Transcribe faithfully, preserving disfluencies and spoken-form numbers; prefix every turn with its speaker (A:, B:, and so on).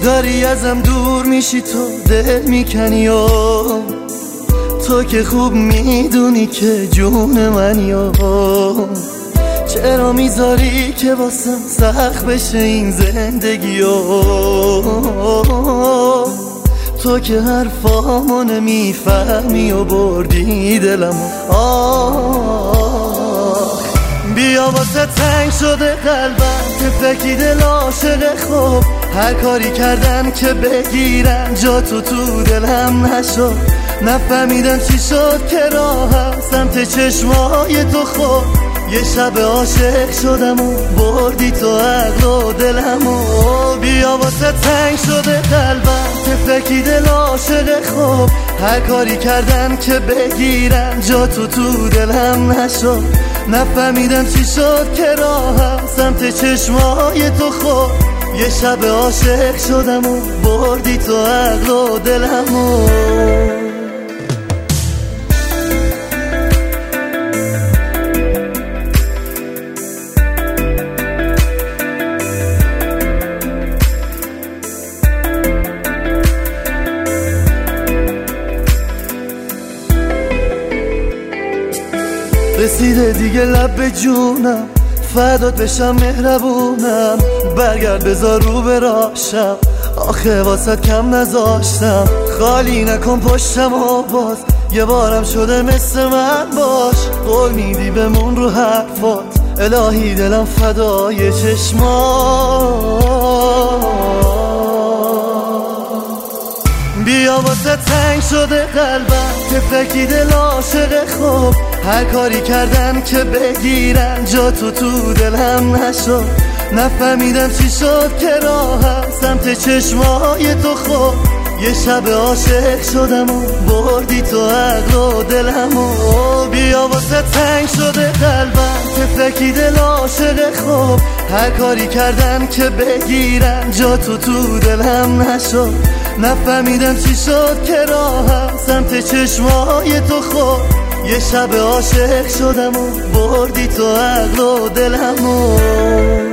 A: داری ازم دور میشی، تو دل میکنی و تو که خوب میدونی که جون منی و چرا میذاری که واسم سخت بشه این زندگی و تو که حرفامو نمیفهمی و بردی دلمو. آه بیا واسه تنگ شده قلبم، تفلکی دل عاشق خوب، هر کاری کردن که بگیرن جا تو تو دلم نشد، نفهمیدم چی شد که راهم سمت چشمای تو خود، یه شب عاشق شدم و بردی تو عقل و دلمو. بیا واسه تنگ شده قلبم، تفلکی دل عاشق خوب، هر کاری کردن که بگیرن جا تو تو دلم نشد، نفهمیدم چی شد که راهم سمت چشمای تو خود، یه شب عاشق شدم و بردی تو عقل و دلمو. رسیده دیگه لب به جونم، فدات بشم مهربونم، برگرد بذار رو براشم، آخه واسد کم نذاشتم، خالی نکن پشتم و باز یه بارم شده مثل من باش، قول میدی بمون رو حرفات، الهی دلم فدای چشمات. بیا واسه تنگ شده قلبم، تفلکی دل عاشق خوب، هر کاری کردن که بگیرن جا تو تو دلم نشد، نفهمیدم چی شد که راهم سمت چشمای تو خود، یه شب عاشق شدم و بردی تو عقل و دلمو. بیا واسه تنگ شده قلبم، تفلکی دل عاشق خوب، هر کاری کردن که بگیرن جا تو تو دلم نشد، نفهمیدم چی شد که راهم سمت چشمای تو خود، یه شب عاشق شدم و بردی تو عقل و دلمو.